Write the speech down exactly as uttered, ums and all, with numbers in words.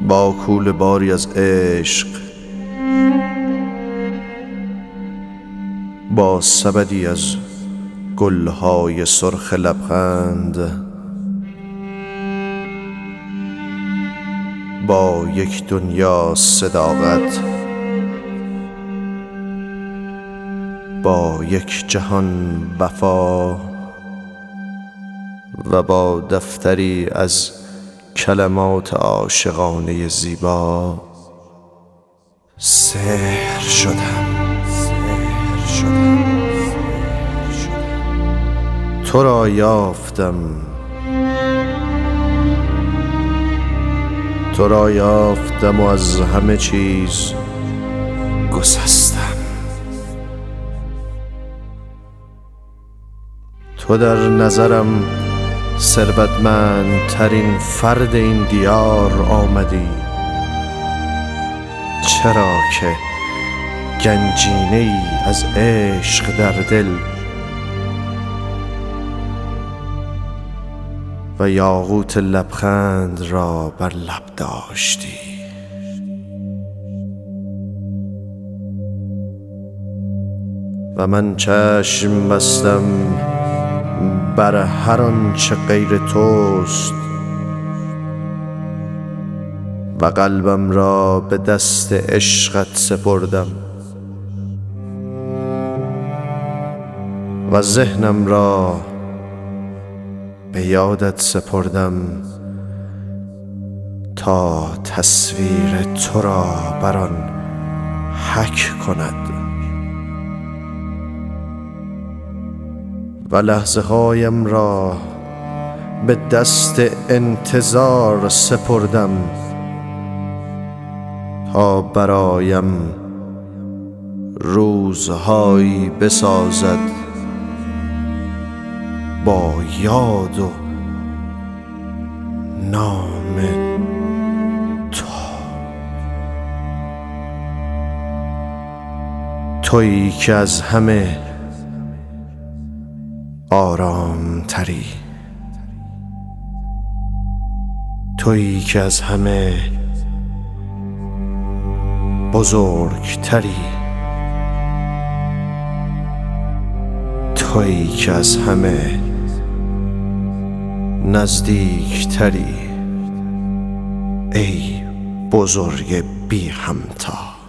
با کوله باری از عشق، با سبدی از گلهای سرخ لبخند، با یک دنیا صداقت، با یک جهان وفا و با دفتری از کلمات عاشقانه زیبا سحر شدم. سحر شدم. تو را یافتم، تو را یافتم و از همه چیز گسستم. تو در نظرم ثروتمندترین فرد این دیار آمدی، چرا که گنجینه ای از عشق در دل و یاقوت لبخند را بر لب داشتی. و من چشم بستم بر هر آنچه غیر توست و قلبم را به دست عشقت سپردم و ذهنم را به یادت سپردم تا تصویر تو را بر آن حک کند و لحظه هایم را به دست انتظار سپردم تا برایم روزهایی بسازد با یاد و نام تو. تویی که از همه آرام تری، تویی که از همه بزرگ تری، تویی که از همه نزدیک تری، ای بزرگ بی همتا.